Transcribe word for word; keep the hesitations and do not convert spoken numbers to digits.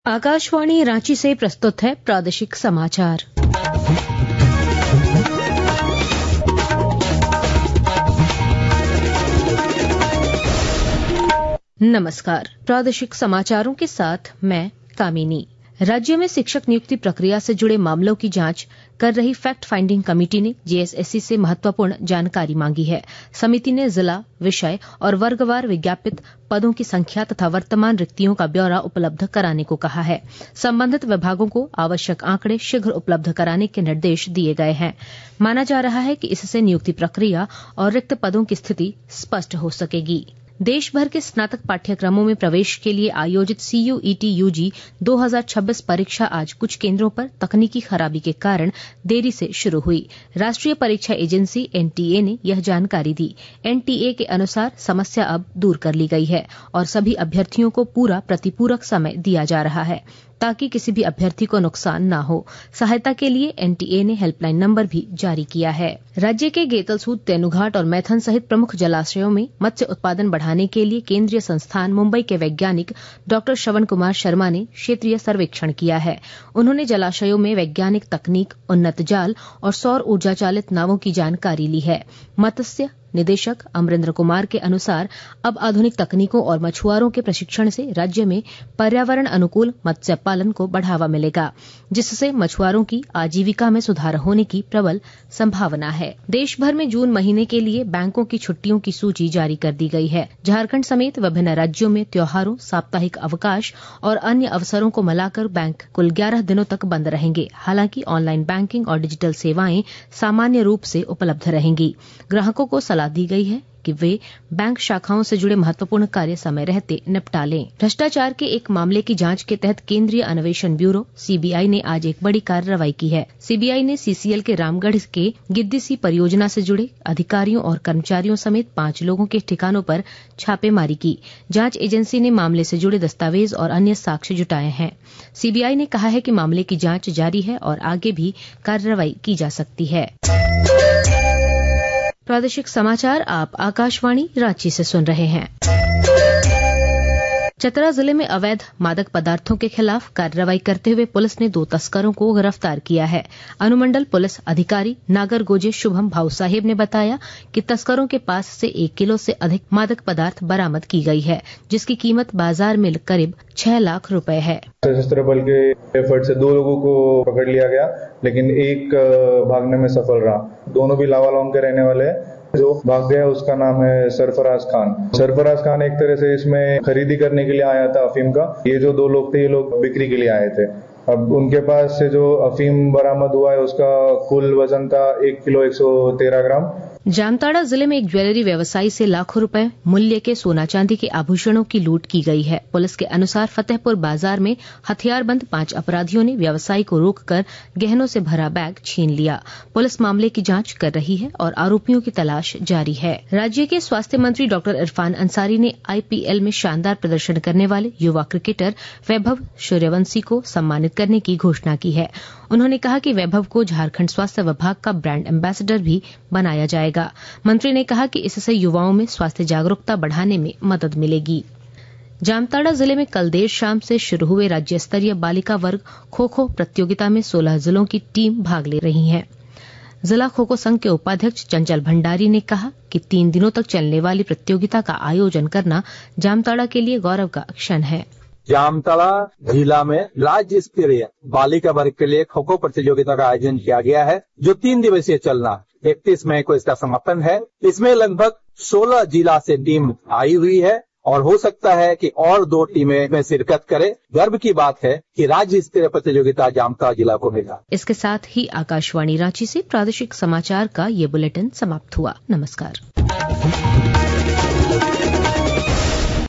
आकाशवाणी रांची से प्रस्तुत है प्रादेशिक समाचार। नमस्कार, प्रादेशिक समाचारों के साथ मैं कामिनी। राज्य में शिक्षक नियुक्ति प्रक्रिया से जुड़े मामलों की जांच कर रही फैक्ट फाइंडिंग कमेटी ने जेएसएससी से महत्वपूर्ण जानकारी मांगी है। समिति ने जिला, विषय और वर्गवार विज्ञापित पदों की संख्या तथा वर्तमान रिक्तियों का ब्यौरा उपलब्ध कराने को कहा है। संबंधित विभागों को आवश्यक आंकड़े शीघ्र उपलब्ध कराने के निर्देश दिए गए हैं। माना जा रहा है कि इससे नियुक्ति प्रक्रिया और रिक्त पदों की स्थिति स्पष्ट हो सकेगी। देश भर के स्नातक पाठ्यक्रमों में प्रवेश के लिए आयोजित सीयूईटी यूजी दो हज़ार छब्बीस परीक्षा आज कुछ केंद्रों पर तकनीकी खराबी के कारण देरी से शुरू हुई। राष्ट्रीय परीक्षा एजेंसी एनटीए ने यह जानकारी दी। एनटीए के अनुसार समस्या अब दूर कर ली गई है और सभी अभ्यर्थियों को पूरा प्रतिपूरक समय दिया जा रहा है ताकि किसी भी अभ्यर्थी को नुकसान न हो। सहायता के लिए एनटीए ने हेल्पलाइन नंबर भी जारी किया है। राज्य के गेतलसूद, तेनुघाट और मैथन सहित प्रमुख जलाशयों में मत्स्य उत्पादन बढ़ाने के लिए केंद्रीय संस्थान मुंबई के वैज्ञानिक डॉक्टर श्रवण कुमार शर्मा ने क्षेत्रीय सर्वेक्षण किया है। उन्होंने जलाशयों में वैज्ञानिक तकनीक, उन्नत जाल और सौर ऊर्जा चालित नावों की जानकारी ली है। मत्स्य निदेशक अमरेंद्र कुमार के अनुसार अब आधुनिक तकनीकों और मछुआरों के प्रशिक्षण से राज्य में पर्यावरण अनुकूल मत्स्य पालन को बढ़ावा मिलेगा, जिससे मछुआरों की आजीविका में सुधार होने की प्रबल संभावना है। देश भर में जून महीने के लिए बैंकों की छुट्टियों की सूची जारी कर दी गई है। झारखंड समेत विभिन्न राज्यों में त्योहारों, साप्ताहिक अवकाश और अन्य अवसरों को मिलाकर बैंक कुल ग्यारह दिनों तक बंद रहेंगे। हालांकि ऑनलाइन बैंकिंग और डिजिटल सेवाएं सामान्य रूप से उपलब्ध रहेंगी। ग्राहकों को सलाह दी गई है कि वे बैंक शाखाओं से जुड़े महत्वपूर्ण कार्य समय रहते निपटा लें। भ्रष्टाचार के एक मामले की जांच के तहत केंद्रीय अन्वेषण ब्यूरो सीबीआई ने आज एक बड़ी कार्रवाई की है। सीबीआई ने सीसीएल के रामगढ़ के गिद्दीसी परियोजना से जुड़े अधिकारियों और कर्मचारियों समेत पांच लोगों के ठिकानों पर छापेमारी की। जांच एजेंसी ने मामले से जुड़े दस्तावेज और अन्य साक्ष्य जुटाए हैं। सीबीआई ने कहा है कि मामले की जांच जारी है और आगे भी कार्रवाई की जा सकती है। प्रादेशिक समाचार आप आकाशवाणी रांची से सुन रहे हैं। चतरा जिले में अवैध मादक पदार्थों के खिलाफ कार्रवाई करते हुए पुलिस ने दो तस्करों को गिरफ्तार किया है। अनुमंडल पुलिस अधिकारी नागरगोजे शुभम भाऊ साहेब ने बताया कि तस्करों के पास से एक किलो से अधिक मादक पदार्थ बरामद की गई है, जिसकी कीमत बाजार में करीब छह लाख रुपए है। सशस्त्र बल के एफर्ट से दो लोगों को पकड़ लिया गया, लेकिन एक भागने में सफल रहा। दोनों भी लावालौंग के रहने वाले हैं। जो भाग गया उसका नाम है सरफराज खान। सरफराज खान एक तरह से इसमें खरीदी करने के लिए आया था अफीम का। ये जो दो लोग थे, ये लोग बिक्री के लिए आए थे। अब उनके पास से जो अफीम बरामद हुआ है उसका कुल वजन था एक किलो एक सौ तेरह ग्राम। जामताड़ा जिले में एक ज्वेलरी व्यवसायी से लाखों रुपए मूल्य के सोना चांदी के आभूषणों की लूट की गई है। पुलिस के अनुसार फतेहपुर बाजार में हथियारबंद पांच अपराधियों ने व्यवसायी को रोककर गहनों से भरा बैग छीन लिया। पुलिस मामले की जांच कर रही है और आरोपियों की तलाश जारी है। राज्य के स्वास्थ्य मंत्री डॉक्टर इरफान अंसारी ने आईपीएल में शानदार प्रदर्शन करने वाले युवा क्रिकेटर वैभव सूर्यवंशी को सम्मानित करने की घोषणा की है। उन्होंने कहा कि वैभव को झारखंड स्वास्थ्य विभाग का ब्रांड एम्बेसडर भी बनाया जाएगा। मंत्री ने कहा कि इससे युवाओं में स्वास्थ्य जागरूकता बढ़ाने में मदद मिलेगी। जामताड़ा जिले में कल देर शाम से शुरू हुए राज्य स्तरीय बालिका वर्ग खो खो प्रतियोगिता में सोलह जिलों की टीम भाग ले रही है। जिला खो खो संघ के उपाध्यक्ष चंचल भंडारी ने कहा कि तीन दिनों तक चलने वाली प्रतियोगिता का आयोजन करना जामताड़ा के लिए गौरव का क्षण है। जामताड़ा जिला में राज्य स्तरीय बालिका वर्ग के लिए खो खो प्रतियोगिता का आयोजन किया गया है, जो तीन दिवसीय चलना इकतीस मई को इसका समापन है। इसमें लगभग सोलह जिला से टीम आई हुई है और हो सकता है कि और दो टीमें में शिरकत करे। गर्व की बात है कि राज्य स्तरीय प्रतियोगिता जामताड़ा जिला को मिला। इसके साथ ही आकाशवाणी रांची से प्रादेशिक समाचार का ये बुलेटिन समाप्त हुआ। नमस्कार।